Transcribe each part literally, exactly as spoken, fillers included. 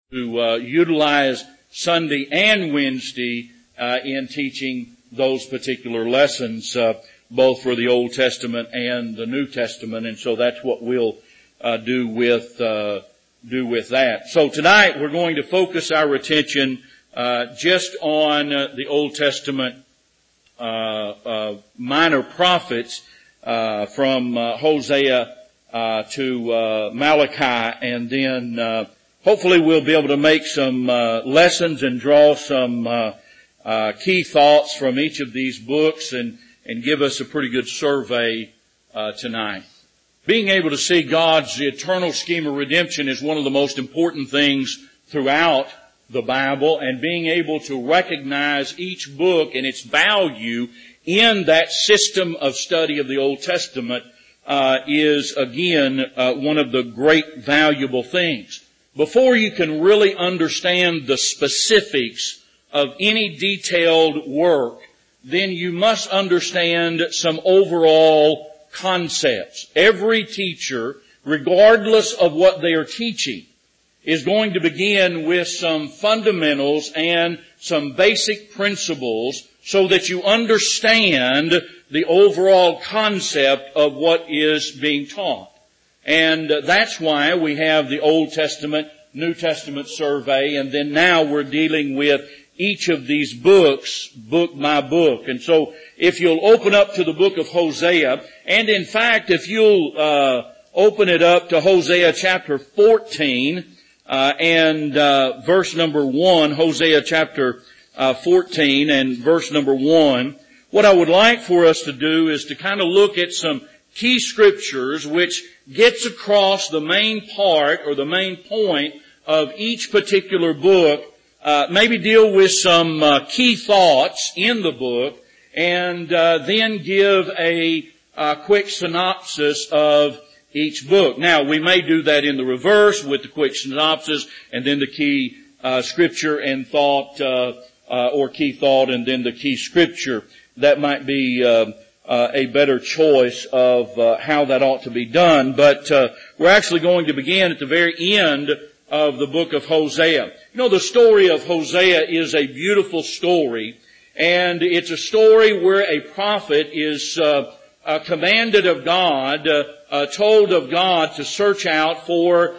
to uh, utilize Sunday and Wednesday uh, in teaching those particular lessons, uh, both for the Old Testament and the New Testament. And so that's what we'll uh, do with uh, do with that. So tonight we're going to focus our attention uh, just on uh, the Old Testament uh, uh, minor prophets uh, from uh, Hosea uh, to uh, Malachi, and then uh, hopefully we'll be able to make some uh, lessons and draw some uh, uh, key thoughts from each of these books and, and give us a pretty good survey uh, tonight. Being able to see God's eternal scheme of redemption is one of the most important things throughout the Bible, and being able to recognize each book and its value in that system of study of the Old Testament uh, is, again, uh, one of the great valuable things. Before you can really understand the specifics of any detailed work, then you must understand some overall concepts. Every teacher, regardless of what they are teaching, is going to begin with some fundamentals and some basic principles so that you understand the overall concept of what is being taught. And that's why we have the Old Testament, New Testament survey, and then now we're dealing with each of these books, book by book. And so if you'll open up to the book of Hosea, and in fact if you'll uh open it up to Hosea chapter fourteen, uh and uh verse number one, Hosea chapter uh fourteen and verse number one, what I would like for us to do is to kind of look at some key scriptures which gets across the main part or the main point of each particular book, uh, maybe deal with some uh, key thoughts in the book, and uh, then give a uh, quick synopsis of each book. Now, we may do that in the reverse with the quick synopsis and then the key uh, scripture and thought, uh, uh, or key thought and then the key scripture. That might be uh, Uh, a better choice of uh, how that ought to be done. But uh, we're actually going to begin at the very end of the book of Hosea. You know, the story of Hosea is a beautiful story, and it's a story where a prophet is uh, uh, commanded of God, uh, uh, told of God to search out for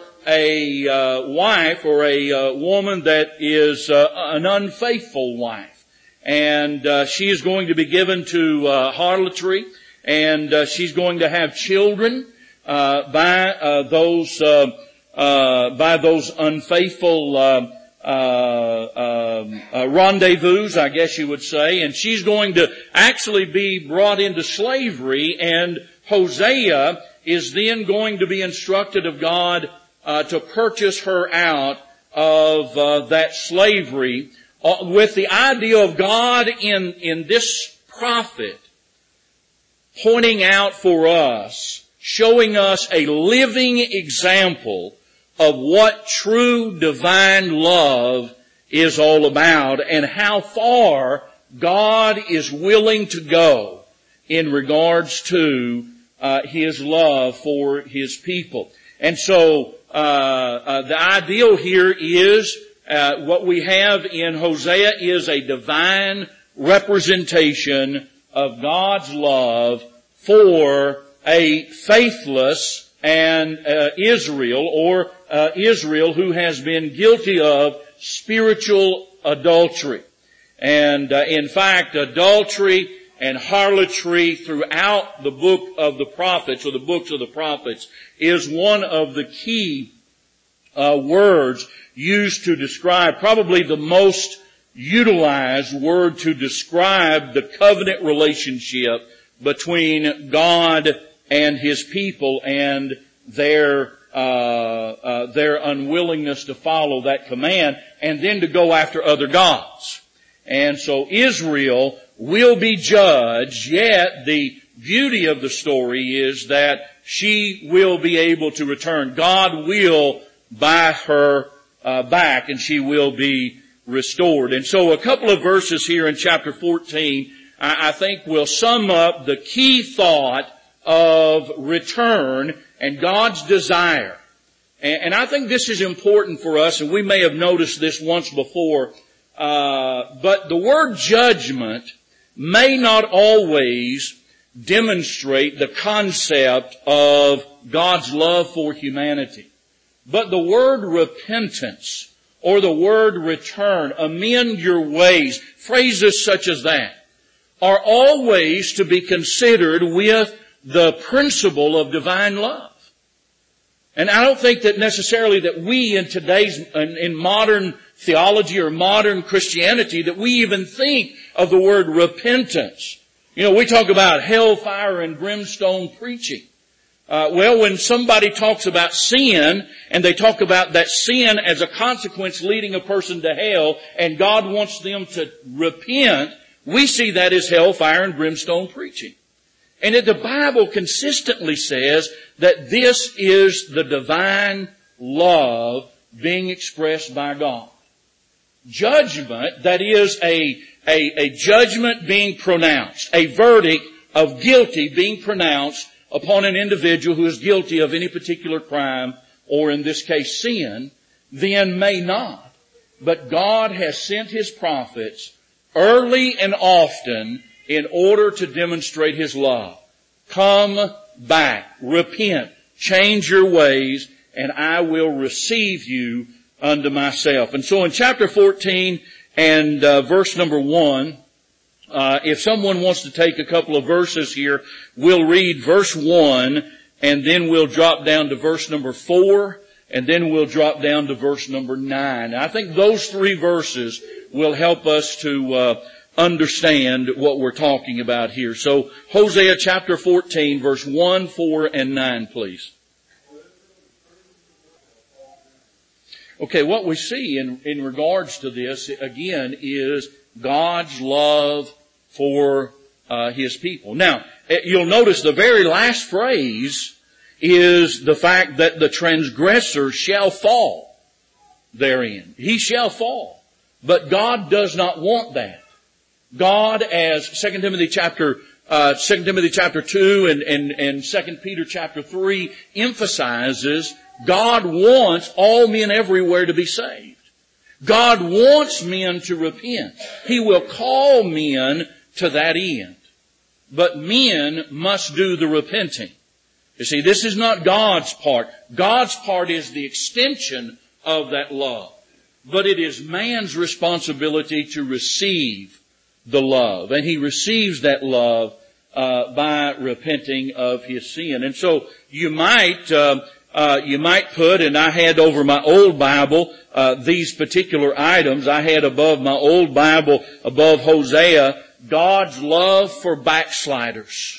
a uh, wife or a uh, woman that is uh, an unfaithful wife. And uh, she is going to be given to uh, harlotry, and uh, she's going to have children uh, by uh, those uh, uh, by those unfaithful uh, uh, uh, uh, rendezvous, I guess you would say. And she's going to actually be brought into slavery, and Hosea is then going to be instructed of God uh, to purchase her out of uh, that slavery, Uh, with the idea of God in, in this prophet pointing out for us, showing us a living example of what true divine love is all about and how far God is willing to go in regards to uh, His love for His people. And so uh, uh the ideal here is Uh, what we have in Hosea is a divine representation of God's love for a faithless and uh, Israel, or uh, Israel who has been guilty of spiritual adultery. And uh, in fact, adultery and harlotry throughout the book of the prophets, or the books of the prophets, is one of the key uh, words used to describe, probably the most utilized word to describe the covenant relationship between God and His people and their uh, uh their unwillingness to follow that command, and then to go after other gods. And so Israel will be judged, yet the beauty of the story is that she will be able to return. God will buy her Uh, back, and she will be restored. And so a couple of verses here in chapter fourteen, I, I think will sum up the key thought of return and God's desire And, and I think this is important for us, and we may have noticed this once before, uh, but the word judgment may not always demonstrate the concept of God's love for humanity. But the word repentance or the word return, amend your ways, phrases such as that, are always to be considered with the principle of divine love. And I don't think that necessarily that we in today's, in, in modern theology or modern Christianity, that we even think of the word repentance. You know, we talk about hellfire and brimstone preaching. Uh, well, when somebody talks about sin, and they talk about that sin as a consequence leading a person to hell, and God wants them to repent, we see that as hellfire and brimstone preaching. And yet the Bible consistently says that this is the divine love being expressed by God. Judgment, that is a, a, a judgment being pronounced, a verdict of guilty being pronounced upon an individual who is guilty of any particular crime, or in this case sin, then may not. But God has sent His prophets early and often in order to demonstrate His love. Come back, repent, change your ways, and I will receive you unto myself. And so in chapter fourteen and uh, verse number one, uh, if someone wants to take a couple of verses here, we'll read verse one, and then we'll drop down to verse number four, and then we'll drop down to verse number nine. I think those three verses will help us to uh, understand what we're talking about here. So Hosea chapter fourteen, verse one, four, and nine, please. Okay, what we see in, in regards to this, again, is God's love for uh, His people. Now, you'll notice the very last phrase is the fact that the transgressor shall fall therein. He shall fall. But God does not want that. God, as Second Timothy chapter uh, Second Timothy chapter two and, and, and Second Peter chapter three emphasizes, God wants all men everywhere to be saved. God wants men to repent. He will call men to that end. But men must do the repenting. You see, this is not God's part. God's part is the extension of that love. But it is man's responsibility to receive the love. And he receives that love uh, by repenting of his sin. And so you might... Uh, Uh, you might put, and I had over my old Bible, uh, these particular items. I had above my old Bible, above Hosea, God's love for backsliders.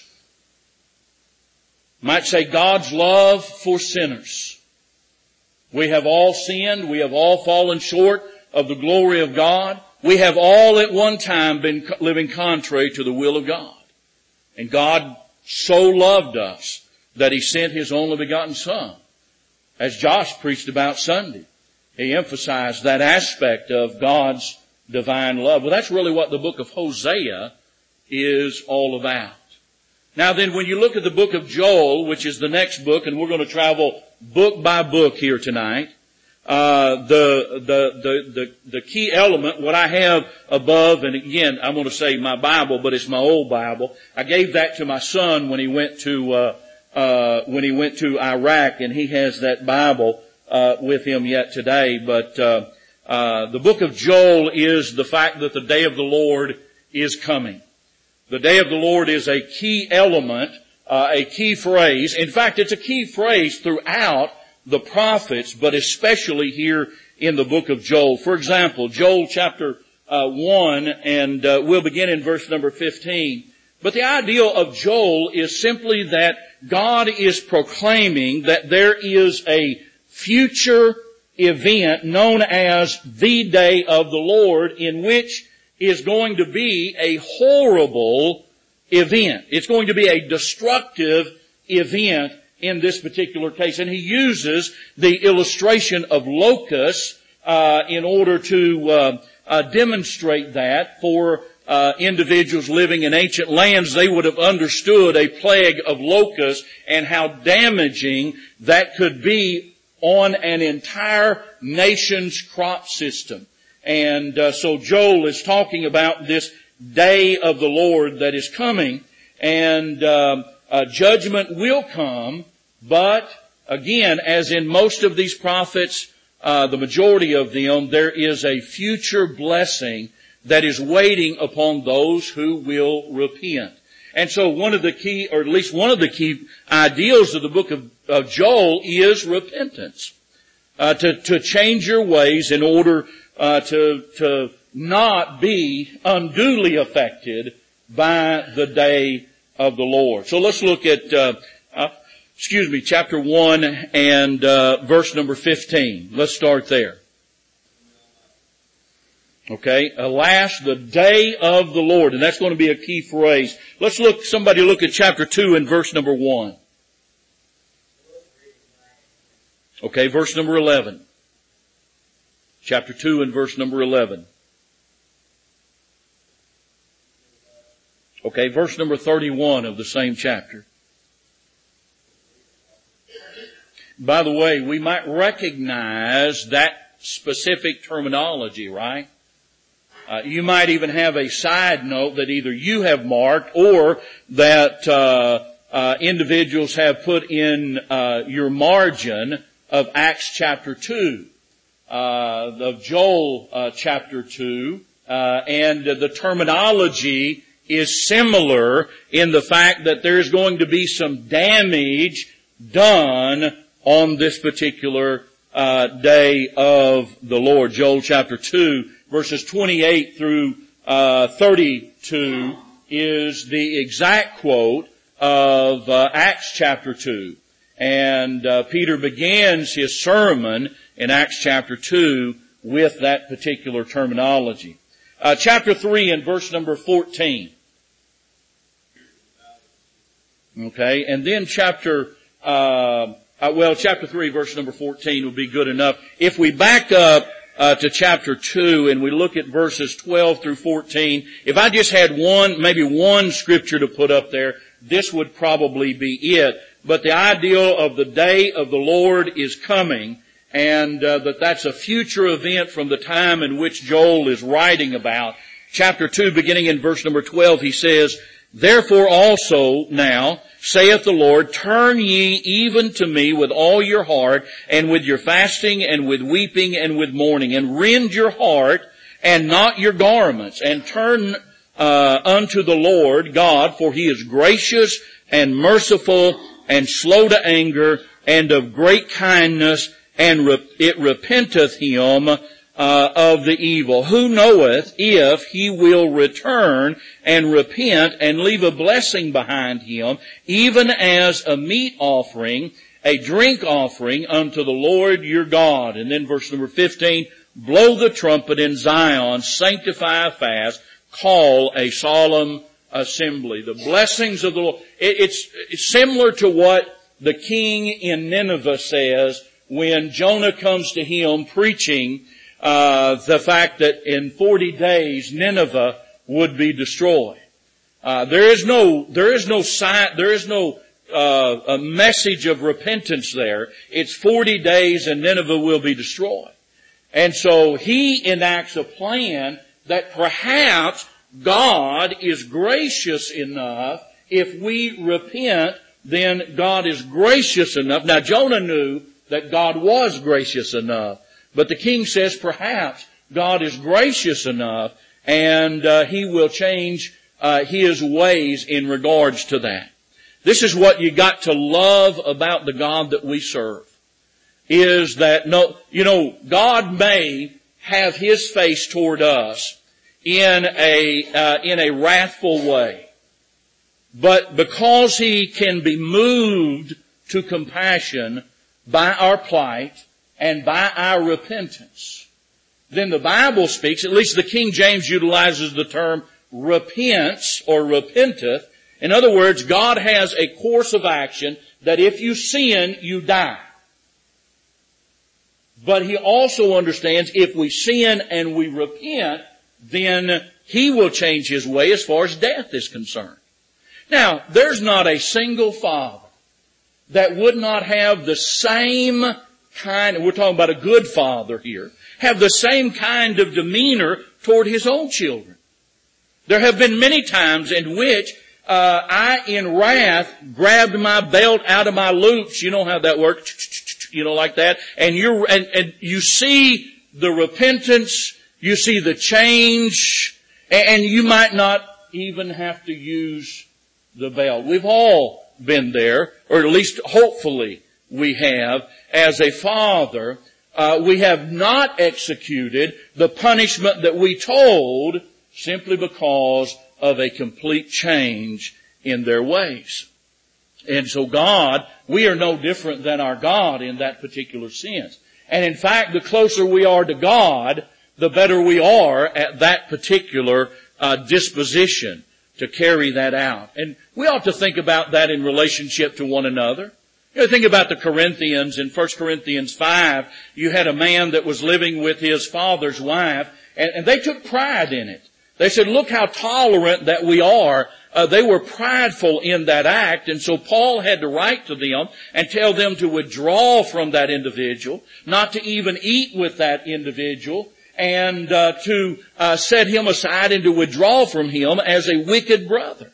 Might say God's love for sinners. We have all sinned. We have all fallen short of the glory of God. We have all at one time been living contrary to the will of God. And God so loved us that He sent His only begotten Son. As Josh preached about Sunday, he emphasized that aspect of God's divine love. Well, that's really what the book of Hosea is all about. Now then, when you look at the book of Joel, which is the next book, and we're going to travel book by book here tonight, uh, the, the, the, the, the key element, what I have above, and again, I'm going to say my Bible, but it's my old Bible. I gave that to my son when he went to, uh, Uh, when he went to Iraq, and he has that Bible uh, with him yet today. But uh, uh, the book of Joel is the fact that the day of the Lord is coming. The day of the Lord is a key element, uh, a key phrase. In fact, it's a key phrase throughout the prophets, but especially here in the book of Joel. For example, Joel chapter uh, one, and uh, we'll begin in verse number fifteen. But the idea of Joel is simply that God is proclaiming that there is a future event known as the day of the Lord, in which is going to be a horrible event. It's going to be a destructive event in this particular case. And he uses the illustration of locusts uh, in order to uh, uh, demonstrate that for Uh, individuals living in ancient lands. They would have understood a plague of locusts and how damaging that could be on an entire nation's crop system. And uh, so Joel is talking about this day of the Lord that is coming, and um, uh, judgment will come, but again, as in most of these prophets, uh, the majority of them, there is a future blessing that is waiting upon those who will repent. And so one of the key, or at least one of the key ideals of the book of, of Joel is repentance. Uh, to, to change your ways in order uh, to, to not be unduly affected by the day of the Lord. So let's look at, uh, uh excuse me, chapter one and uh verse number fifteen. Let's start there. Okay, alas, the day of the Lord. And that's going to be a key phrase. Let's look, somebody look at chapter two and verse number one. Okay, verse number eleven. Chapter two and verse number eleven. Okay, verse number thirty-one of the same chapter. By the way, we might recognize that specific terminology, right? Uh, you might even have a side note that either you have marked or that uh, uh, individuals have put in uh, your margin of Acts chapter two, uh, of Joel uh, chapter two, uh, and the terminology is similar in the fact that there's going to be some damage done on this particular uh, day of the Lord. Joel chapter two, verses twenty-eight through uh, thirty-two is the exact quote of uh, Acts chapter two. And uh, Peter begins his sermon in Acts chapter two with that particular terminology. Uh, chapter three and verse number fourteen. Okay, and then chapter, uh, uh, well, chapter three, verse number fourteen would be good enough. If we back up uh, to chapter two and we look at verses twelve through fourteen, if I just had one, maybe one scripture to put up there, this would probably be it. But the ideal of the day of the Lord is coming, and uh, that that's a future event from the time in which Joel is writing about. Chapter two, beginning in verse number twelve, he says, "Therefore also now, saith the Lord, turn ye even to me with all your heart, and with your fasting, and with weeping, and with mourning, and rend your heart, and not your garments, and turn uh, unto the Lord God, for he is gracious and merciful, and slow to anger, and of great kindness, and re- it repenteth him uh, of the evil. Who knoweth if he will return and repent and leave a blessing behind him, even as a meat offering, a drink offering unto the Lord your God." And then verse number fifteen, "Blow the trumpet in Zion, sanctify a fast, call a solemn assembly." The blessings of the Lord. It's, it's similar to what the king in Nineveh says when Jonah comes to him preaching uh, the fact that in forty days Nineveh would be destroyed. Uh, there is no, there is no sign, there is no uh, a message of repentance there. It's forty days and Nineveh will be destroyed. And so he enacts a plan that perhaps God is gracious enough. If we repent, then God is gracious enough. Now Jonah knew that God was gracious enough, but the king says perhaps God is gracious enough, and uh, he will change uh, his ways in regards to that. This is what you got to love about the God that we serve, is that no, you know, God may have his face toward us in a uh, in a wrathful way, but because he can be moved to compassion by our plight and by our repentance, then the Bible speaks, at least the King James utilizes the term repents or repenteth. In other words, God has a course of action that if you sin, you die. But he also understands if we sin and we repent, then he will change his way as far as death is concerned. Now, there's not a single father that would not have the same kind, we're talking about a good father here, have the same kind of demeanor toward his own children. There have been many times in which uh, I, in wrath, grabbed my belt out of my loops. You know how that works, you know, like that. And you're, and, and you see the repentance, you see the change, and, and you might not even have to use the belt. We've all been there, or at least hopefully we have. As a father, uh, we have not executed the punishment that we told simply because of a complete change in their ways. And so God, we are no different than our God in that particular sense. And in fact, the closer we are to God, the better we are at that particular uh, disposition to carry that out. And we ought to think about that in relationship to one another. You know, think about the Corinthians. In First Corinthians five, you had a man that was living with his father's wife, and, and they took pride in it. They said, look how tolerant that we are. Uh, they were prideful in that act, and so Paul had to write to them and tell them to withdraw from that individual, not to even eat with that individual, and uh, to uh, set him aside and to withdraw from him as a wicked brother.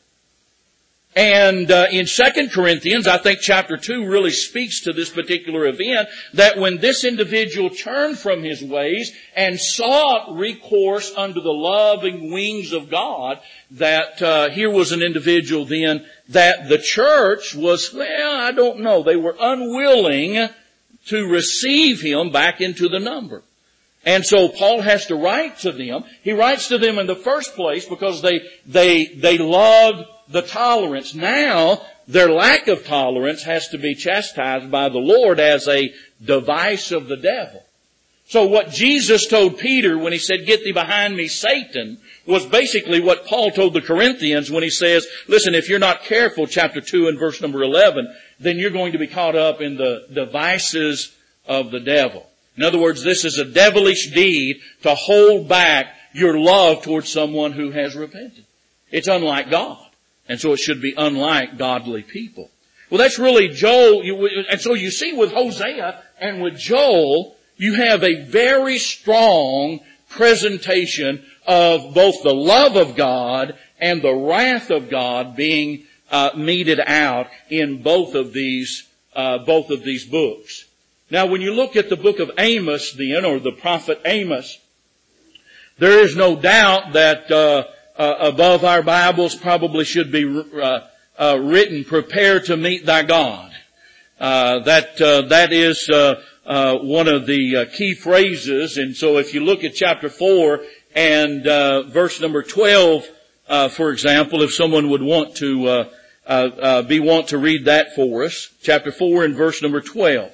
And uh, in Second Corinthians, I think chapter two really speaks to this particular event, that when this individual turned from his ways and sought recourse under the loving wings of God, that uh, here was an individual then that the church was, well, I don't know, they were unwilling to receive him back into the number. And so Paul has to write to them. He writes to them in the first place because they, they, they loved the tolerance. Now, their lack of tolerance has to be chastised by the Lord as a device of the devil. So what Jesus told Peter when he said, get thee behind me, Satan, was basically what Paul told the Corinthians when he says, listen, if you're not careful, chapter two and verse number eleven, then you're going to be caught up in the devices of the devil. In other words, this is a devilish deed to hold back your love towards someone who has repented. It's unlike God. And so it should be unlike godly people. Well, that's really Joel. And so you see with Hosea and with Joel, you have a very strong presentation of both the love of God and the wrath of God being uh, meted out in both of these, uh, both of these books. Now, when you look at the book of Amos then, or the prophet Amos, there is no doubt that uh, uh, above our Bibles probably should be uh, uh, written, prepare to meet thy God. Uh, that uh, that is uh, uh, one of the uh, key phrases. And so if you look at chapter four and uh, verse number twelve, uh, for example, if someone would want to uh, uh, uh, be want to read that for us, chapter four and verse number twelve.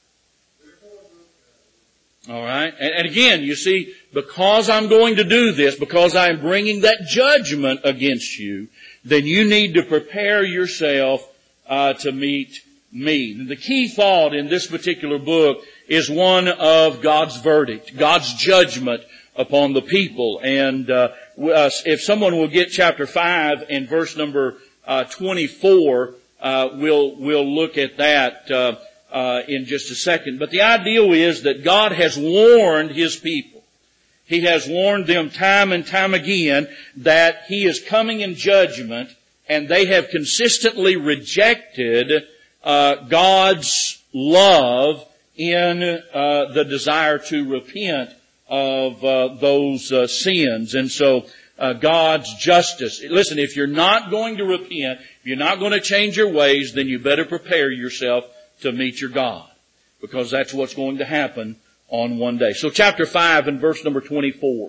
All right. And, and again, you see, because I'm going to do this, because I'm bringing that judgment against you, then you need to prepare yourself uh, to meet me. And the key thought in this particular book is one of God's verdict, God's judgment upon the people. And uh, if someone will get chapter five and verse number uh, twenty-four, uh, we'll we'll look at that Uh, Uh, in just a second. But the ideal is that God has warned His people. He has warned them time and time again that He is coming in judgment, and they have consistently rejected uh, God's love in uh, the desire to repent of uh, those uh, sins. And so uh, God's justice. Listen, if you're not going to repent, if you're not going to change your ways, then you better prepare yourself to meet your God, because that's what's going to happen on one day. So chapter five and verse number twenty-four.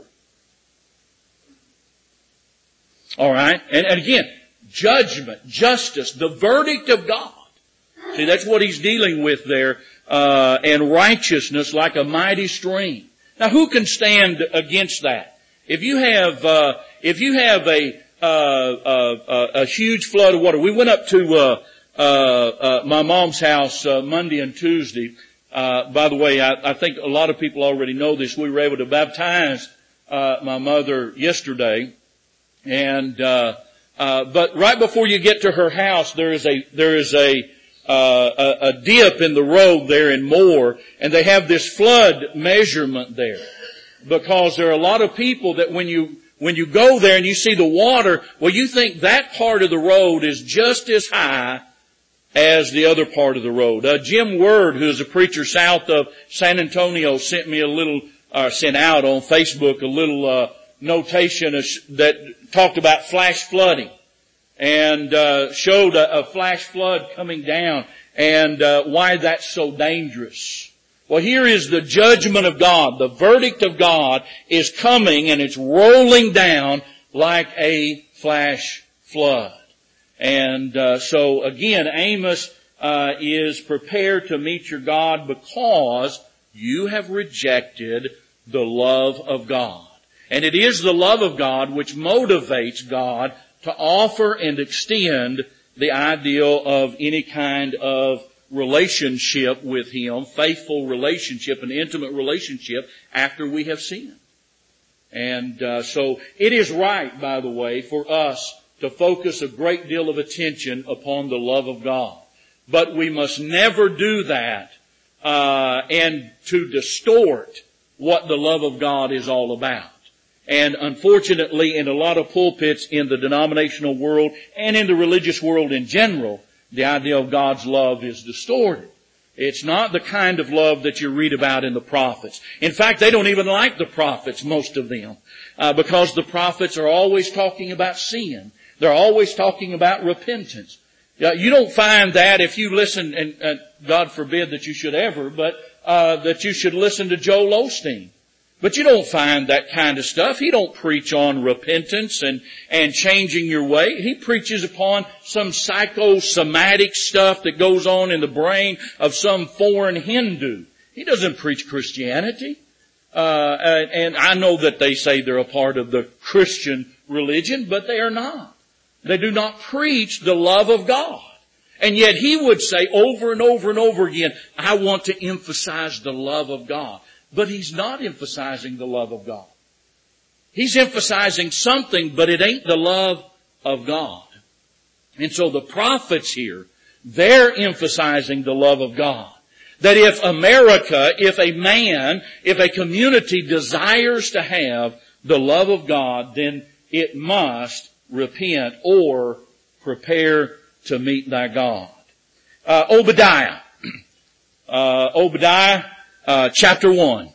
All right. And, and again, judgment, justice, the verdict of God. See, that's what he's dealing with there. Uh, and righteousness like a mighty stream. Now, who can stand against that? If you have, uh, if you have a, uh, uh, a huge flood of water. We went up to, uh, Uh, uh, my mom's house, uh, Monday and Tuesday. Uh, by the way, I, I think a lot of people already know this. We were able to baptize, uh, my mother yesterday. And, uh, uh, but right before you get to her house, there is a, there is a, uh, a, a dip in the road there in Moore, and they have this flood measurement there. Because there are a lot of people that when you, when you go there and you see the water, well, you think that part of the road is just as high as the other part of the road. Uh, Jim Word, who is a preacher south of San Antonio, sent me a little, uh, sent out on Facebook a little, uh, notation that talked about flash flooding and, uh, showed a, a flash flood coming down and, uh, why that's so dangerous. Well, here is the judgment of God. The verdict of God is coming and it's rolling down like a flash flood. And uh, so again, Amos uh, is prepared to meet your God because you have rejected the love of God. And it is the love of God which motivates God to offer and extend the ideal of any kind of relationship with Him, faithful relationship, an intimate relationship after we have sinned. And uh, so it is right, by the way, for us to focus a great deal of attention upon the love of God. But we must never do that uh, and to distort what the love of God is all about. And unfortunately, in a lot of pulpits in the denominational world and in the religious world in general, the idea of God's love is distorted. It's not the kind of love that you read about in the prophets. In fact, they don't even like the prophets, most of them, uh, because the prophets are always talking about sin. They're always talking about repentance. Uh, you don't find that if you listen, and uh, God forbid that you should ever, but uh, that you should listen to Joel Osteen. But you don't find that kind of stuff. He don't preach on repentance and, and changing your way. He preaches upon some psychosomatic stuff that goes on in the brain of some foreign Hindu. He doesn't preach Christianity. Uh, and I know that they say they're a part of the Christian religion, but they are not. They do not preach the love of God. And yet he would say over and over and over again, I want to emphasize the love of God. But he's not emphasizing the love of God. He's emphasizing something, but it ain't the love of God. And so the prophets here, they're emphasizing the love of God. That if America, if a man, if a community desires to have the love of God, then it must repent or prepare to meet thy God. Uh, Obadiah. Uh, Obadiah, uh, chapter one.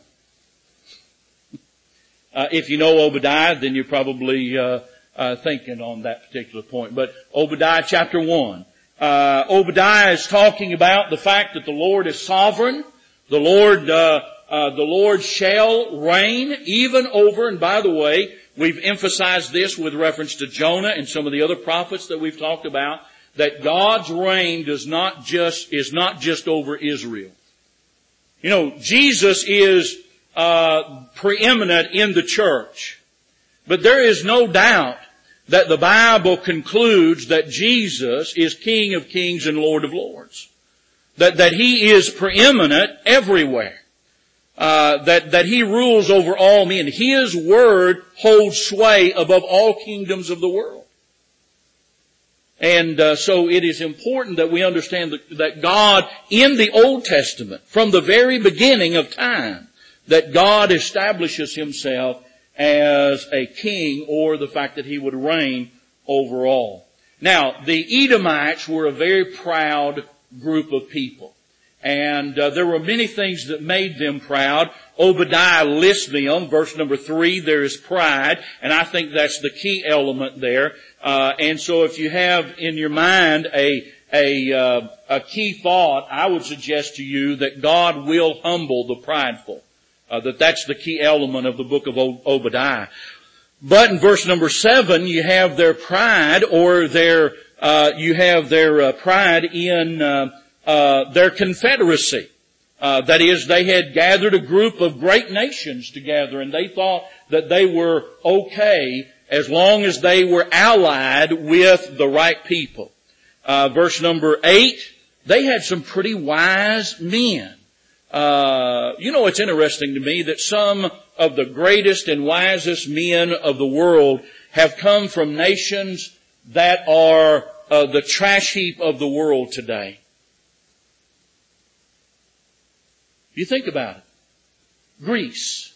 Uh, if you know Obadiah, then you're probably, uh, uh, thinking on that particular point. But Obadiah chapter one. Uh, Obadiah is talking about the fact that the Lord is sovereign. The Lord, uh, uh, the Lord shall reign even over, and by the way, we've emphasized this with reference to Jonah and some of the other prophets that we've talked about, that God's reign does not just, is not just over Israel. You know, Jesus is, uh, preeminent in the church. But there is no doubt that the Bible concludes that Jesus is King of Kings and Lord of Lords. That, that He is preeminent everywhere. Uh, that, that He rules over all men. His word holds sway above all kingdoms of the world. And uh, so it is important that we understand that, that God in the Old Testament, from the very beginning of time, that God establishes Himself as a king, or the fact that He would reign over all. Now, the Edomites were a very proud group of people. And uh, there were many things that made them proud. Obadiah lists them. Verse number three, there is pride. And I think that's the key element there. Uh, and so if you have in your mind a, a, uh, a key thought, I would suggest to you that God will humble the prideful. Uh, that that's the key element of the book of Obadiah. But in verse number seven, you have their pride, or their, uh, you have their uh, pride in, uh, uh, their confederacy. Uh, that is, they had gathered a group of great nations together, and they thought that they were okay as long as they were allied with the right people. Uh, verse number eight, they had some pretty wise men. Uh, you know, it's interesting to me that some of the greatest and wisest men of the world have come from nations that are uh, the trash heap of the world today. You think about it. Greece.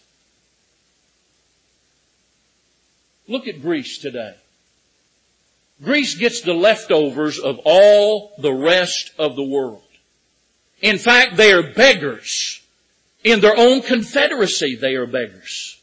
Look at Greece today. Greece gets the leftovers of all the rest of the world. In fact, they are beggars. In their own confederacy, they are beggars.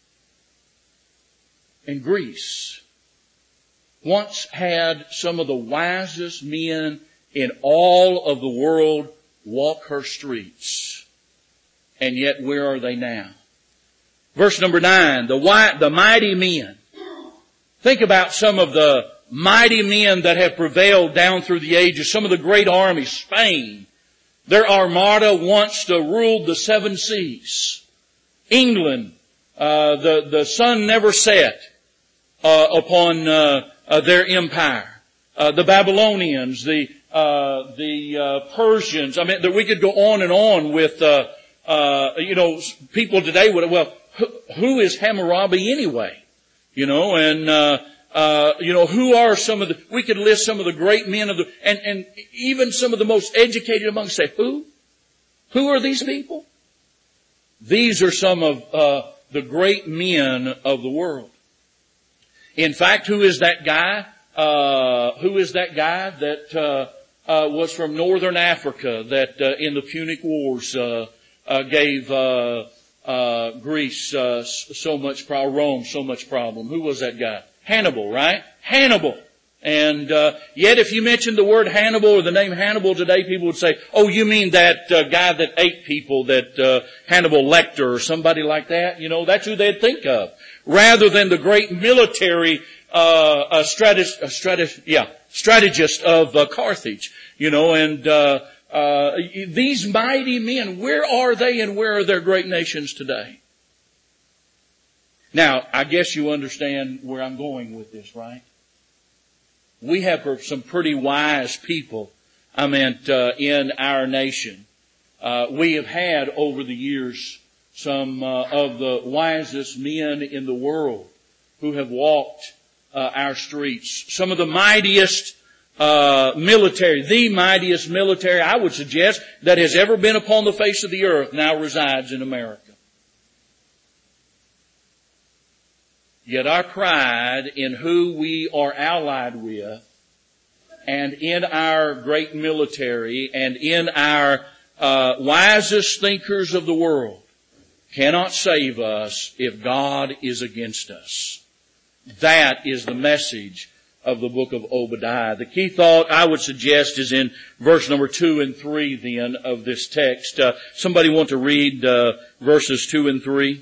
And Greece once had some of the wisest men in all of the world walk her streets. And yet, where are they now? Verse number nine, the, white, the mighty men. Think about some of the mighty men that have prevailed down through the ages. Some of the great armies. Spain. Their armada once ruled the seven seas. England. Uh, the, the sun never set uh, upon uh, uh, their empire. Uh, the Babylonians. The, uh, the uh, Persians. I mean, that we could go on and on with, uh, uh, you know, people today would, well, who, who is Hammurabi anyway? You know, and, uh, uh, you know, who are some of the, we could list some of the great men of the, and, and even some of the most educated among us say, who? Who are these people? These are some of, uh, the great men of the world. In fact, who is that guy? Uh, who is that guy that, uh, uh, was from northern Africa that, uh, in the Punic Wars, uh, uh, gave, uh, Uh, Greece, uh, so much problem, Rome, so much problem. Who was that guy? Hannibal, right? Hannibal. And, uh, yet if you mentioned the word Hannibal or the name Hannibal today, people would say, oh, you mean that, uh, guy that ate people, that, uh, Hannibal Lecter or somebody like that? You know, that's who they'd think of. Rather than the great military, uh, uh strategist, uh, strategist, yeah, strategist of, uh, Carthage. You know, and, uh, Uh, these mighty men, where are they and where are their great nations today? Now, I guess you understand where I'm going with this, right? We have some pretty wise people, I meant, uh, in our nation. Uh, we have had over the years some uh, of the wisest men in the world who have walked uh, our streets. Some of the mightiest Uh, military, the mightiest military, I would suggest, that has ever been upon the face of the earth now resides in America. Yet our pride in who we are allied with and in our great military and in our uh, wisest thinkers of the world cannot save us if God is against us. That is the message of the book of Obadiah. The key thought I would suggest is in verse number two and three then of this text. Uh, somebody want to read uh, verses two and three?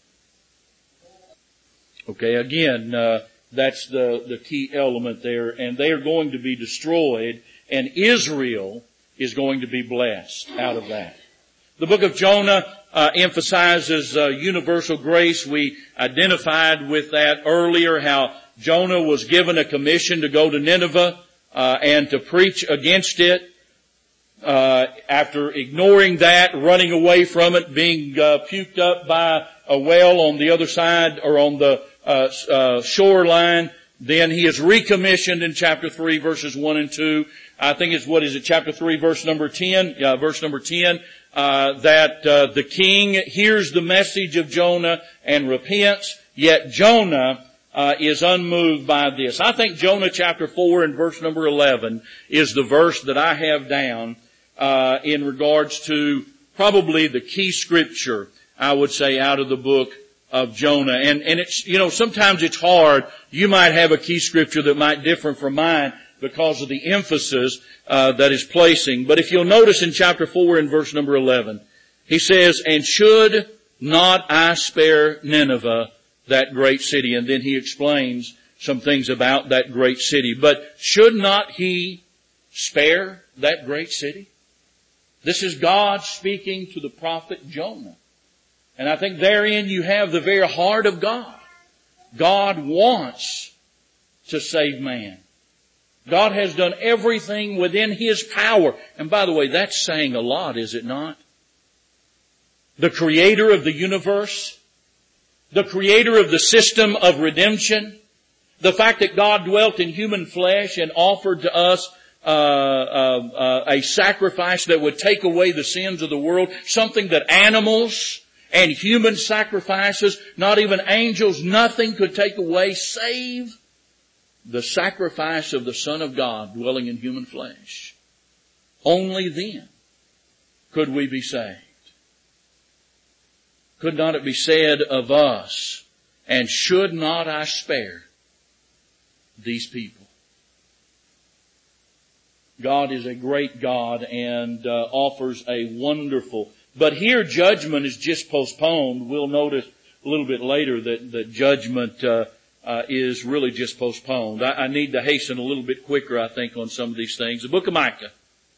Okay, again, uh, that's the, the key element there. And they are going to be destroyed, and Israel is going to be blessed out of that. The book of Jonah uh, emphasizes uh, universal grace. We identified with that earlier, how Jonah was given a commission to go to Nineveh uh, and to preach against it. Uh, after ignoring that, running away from it, being uh, puked up by a whale on the other side or on the uh, uh, shoreline, then he is recommissioned in chapter three, verses one and two. I think it's, what is it, chapter three, verse number ten? Yeah, verse number ten. Uh, that uh, the king hears the message of Jonah and repents, yet Jonah Uh, is unmoved by this. I think Jonah chapter four and verse number eleven is the verse that I have down uh, in regards to probably the key scripture, I would say, out of the book of Jonah. And, and it's, you know, sometimes it's hard. You might have a key scripture that might differ from mine because of the emphasis uh, that is placing. But if you'll notice in chapter four and verse number eleven, he says, and should not I spare Nineveh, that great city? And then he explains some things about that great city. But should not he spare that great city? This is God speaking to the prophet Jonah. And I think therein you have the very heart of God. God wants to save man. God has done everything within His power. And by the way, that's saying a lot, is it not? The Creator of the universe, the Creator of the system of redemption, the fact that God dwelt in human flesh and offered to us uh, uh, uh, a sacrifice that would take away the sins of the world, something that animals and human sacrifices, not even angels, nothing could take away save the sacrifice of the Son of God dwelling in human flesh. Only then could we be saved. Could not it be said of us, and should not I spare these people? God is a great God and uh, offers a wonderful, but here judgment is just postponed. We'll notice a little bit later that, that judgment uh, uh, is really just postponed. I, I need to hasten a little bit quicker, I think, on some of these things. The book of Micah.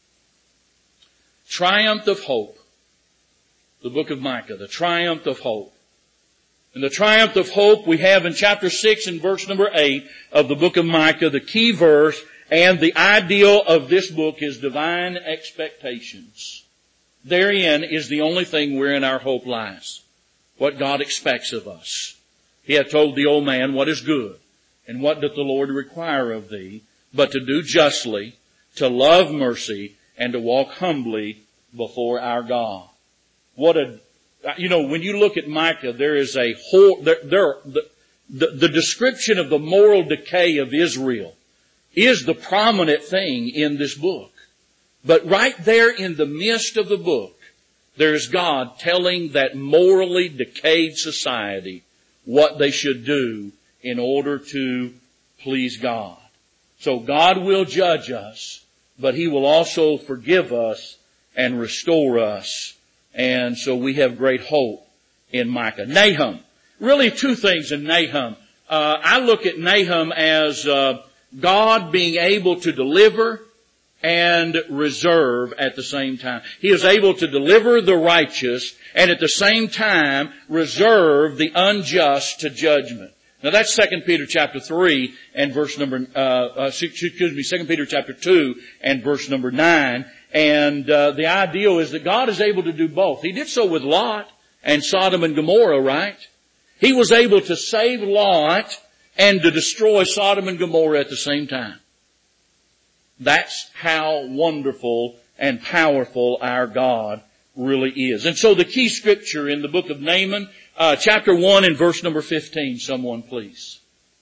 Triumph of hope. The book of Micah, the triumph of hope. And the triumph of hope we have in chapter six and verse number eight of the book of Micah, the key verse, and the ideal of this book is divine expectations. Therein is the only thing wherein our hope lies. What God expects of us. He had told the old man what is good, and what doth the Lord require of thee, but to do justly, to love mercy, and to walk humbly before our God. What a, you know, when you look at Micah, there is a whole, there, there, the, the, the description of the moral decay of Israel is the prominent thing in this book. But right there in the midst of the book, there's God telling that morally decayed society what they should do in order to please God. So God will judge us, but He will also forgive us and restore us. And so we have great hope in Micah. Nahum. Really two things in Nahum. Uh, I look at Nahum as uh, God being able to deliver and reserve at the same time. He is able to deliver the righteous and at the same time reserve the unjust to judgment. Now that's Second Peter chapter three and verse number, uh, uh excuse me, Second Peter chapter two and verse number nine. And uh, the ideal is that God is able to do both. He did so with Lot and Sodom and Gomorrah, right? He was able to save Lot and to destroy Sodom and Gomorrah at the same time. That's how wonderful and powerful our God really is. And so the key scripture in the book of Nahum, uh, chapter one and verse number fifteen, someone please.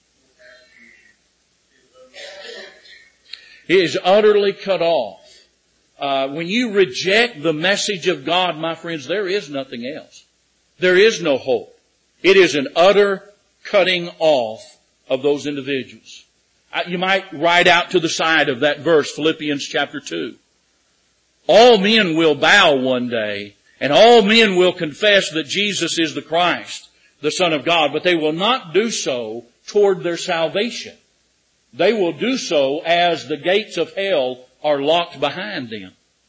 He is utterly cut off. Uh, when you reject the message of God, my friends, there is nothing else. There is no hope. It is an utter cutting off of those individuals. You might write out to the side of that verse, Philippians chapter two. All men will bow one day, and all men will confess that Jesus is the Christ, the Son of God, but they will not do so toward their salvation. They will do so as the gates of hell are locked behind them.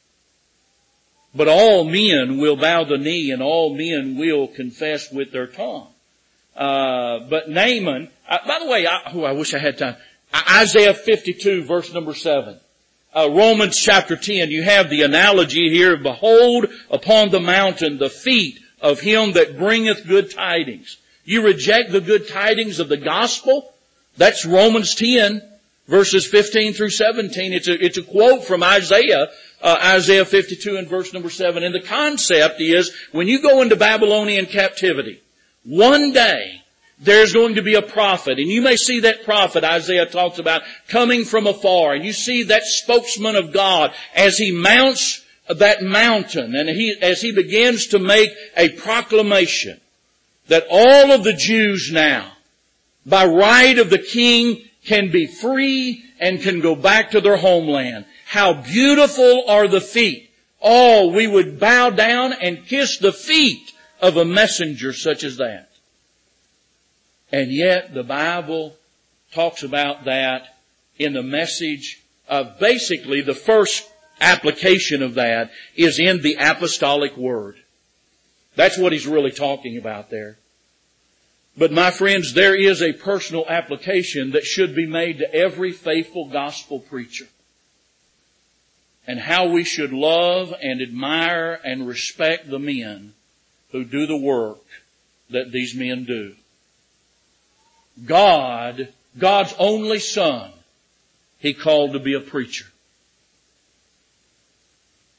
But all men will bow the knee, and all men will confess with their tongue. Uh, but Naaman, uh, by the way, I, oh, I wish I had time. Isaiah fifty-two, verse number seven. Uh, Romans chapter ten, you have the analogy here. Behold upon the mountain the feet of him that bringeth good tidings. You reject the good tidings of the gospel? That's Romans ten, verses fifteen through seventeen. It's a, it's a quote from Isaiah, uh, Isaiah fifty-two and verse number seven. And the concept is, when you go into Babylonian captivity, one day, there's going to be a prophet, and you may see that prophet Isaiah talks about coming from afar, and you see that spokesman of God as he mounts that mountain, and he, as he begins to make a proclamation that all of the Jews now, by right of the king, can be free and can go back to their homeland. How beautiful are the feet. Oh, we would bow down and kiss the feet of a messenger such as that. And yet the Bible talks about that in the message of basically the first application of that is in the apostolic word. That's what he's really talking about there. But my friends, there is a personal application that should be made to every faithful gospel preacher. And how we should love and admire and respect the men who do the work that these men do. God, God's only Son, He called to be a preacher.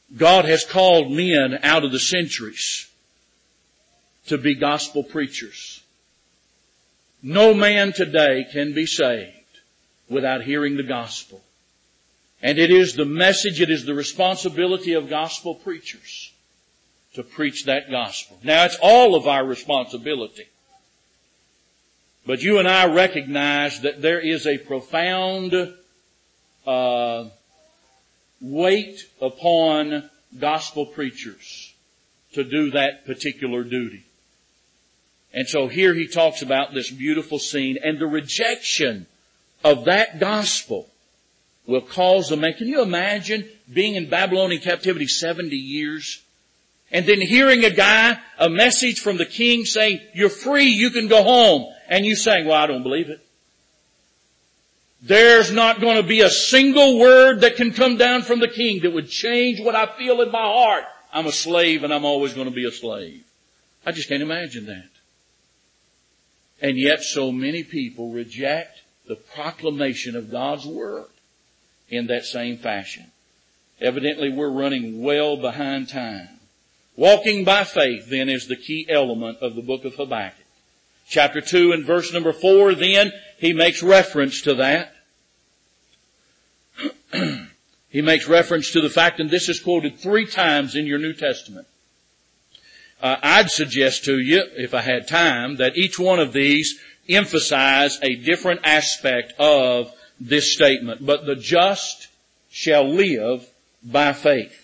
God has called men out of the centuries to be gospel preachers. No man today can be saved without hearing the gospel. And it is the message, it is the responsibility of gospel preachers to preach that gospel. Now, it's all of our responsibility. But you and I recognize that there is a profound uh, weight upon gospel preachers to do that particular duty. And so here he talks about this beautiful scene, and the rejection of that gospel will cause a man. Can you imagine being in Babylonian captivity seventy years? And then hearing a guy, a message from the king saying, you're free, you can go home. And you saying, well, I don't believe it. There's not going to be a single word that can come down from the king that would change what I feel in my heart. I'm a slave and I'm always going to be a slave. I just can't imagine that. And yet so many people reject the proclamation of God's word in that same fashion. Evidently we're running well behind time. Walking by faith then is the key element of the book of Habakkuk. Chapter two and verse number four, then he makes reference to that. He makes reference to the fact, and this is quoted three times in your New Testament. Uh, I'd suggest to you, if I had time, that each one of these emphasize a different aspect of this statement. But the just shall live by faith.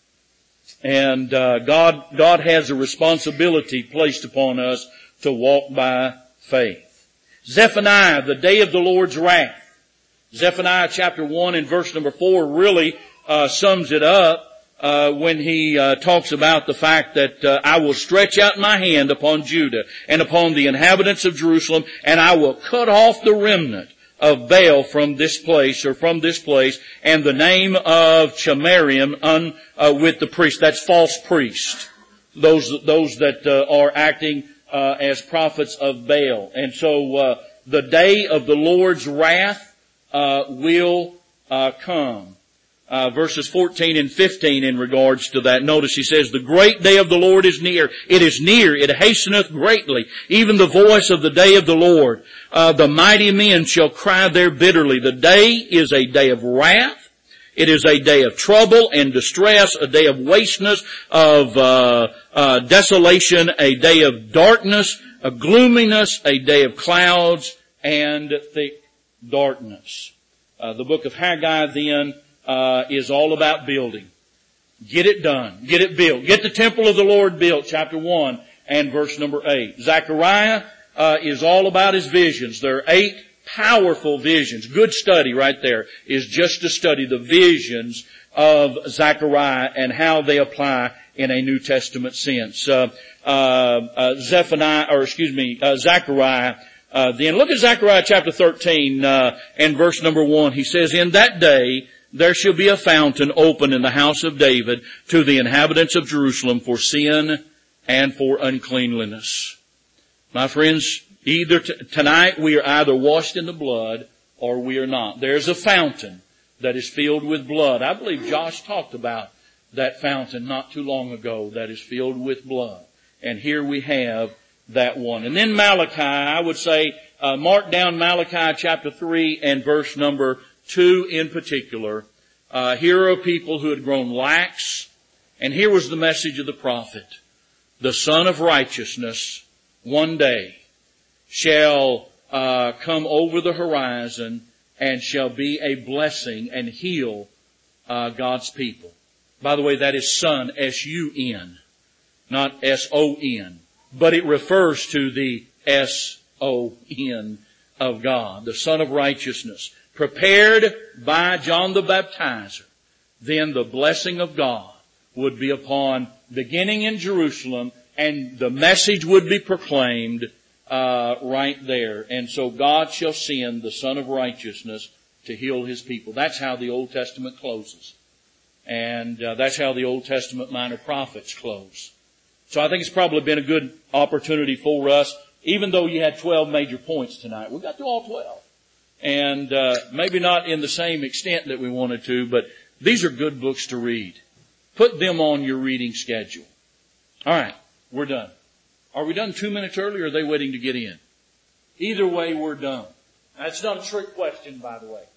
And uh, God, God has a responsibility placed upon us to walk by faith. Zephaniah, the day of the Lord's wrath. Zephaniah chapter one and verse number four really uh, sums it up uh, when he uh, talks about the fact that uh, I will stretch out my hand upon Judah and upon the inhabitants of Jerusalem, and I will cut off the remnant of Baal from this place, or from this place, and the name of Chemarium un, uh, with the priest. That's false priest. Those, those that uh, are acting uh, as prophets of Baal. And so uh, the day of the Lord's wrath uh, will uh, come. Uh, verses fourteen and fifteen in regards to that. Notice he says, the great day of the Lord is near. It is near. It hasteneth greatly. Even the voice of the day of the Lord. Uh, the mighty men shall cry there bitterly. The day is a day of wrath. It is a day of trouble and distress, a day of wasteness, of uh, uh, desolation, a day of darkness, a gloominess, a day of clouds and thick darkness. Uh, the book of Haggai then Uh, is all about building. Get it done. Get it built. Get the temple of the Lord built, chapter one and verse number eight. Zechariah uh, is all about his visions. There are eight powerful visions. Good study right there is just to study the visions of Zechariah and how they apply in a New Testament sense. Uh, uh, uh, Zephaniah, or excuse me, uh, Zechariah. Uh, then look at Zechariah chapter thirteen uh, and verse number one. He says, in that day there shall be a fountain open in the house of David to the inhabitants of Jerusalem for sin and for uncleanliness. My friends, either t- tonight we are either washed in the blood or we are not. There's a fountain that is filled with blood. I believe Josh talked about that fountain not too long ago that is filled with blood. And here we have that one. And then Malachi, I would say, uh, mark down Malachi chapter three and verse number two in particular. Uh, here are people who had grown lax, and here was the message of the prophet. The Son of Righteousness one day shall uh, come over the horizon and shall be a blessing and heal uh, God's people. By the way, that is Son, S U N, not S O N, but it refers to the S O N of God, the Son of Righteousness. Prepared by John the Baptizer, then the blessing of God would be upon, beginning in Jerusalem, and the message would be proclaimed uh, right there. And so God shall send the Son of Righteousness to heal His people. That's how the Old Testament closes. And uh, that's how the Old Testament minor prophets close. So I think it's probably been a good opportunity for us, even though you had twelve major points tonight. We got through all twelve. And uh maybe not in the same extent that we wanted to, but these are good books to read. Put them on your reading schedule. All right, we're done. Are we done two minutes early, or are they waiting to get in? Either way, we're done. That's not a trick question, by the way.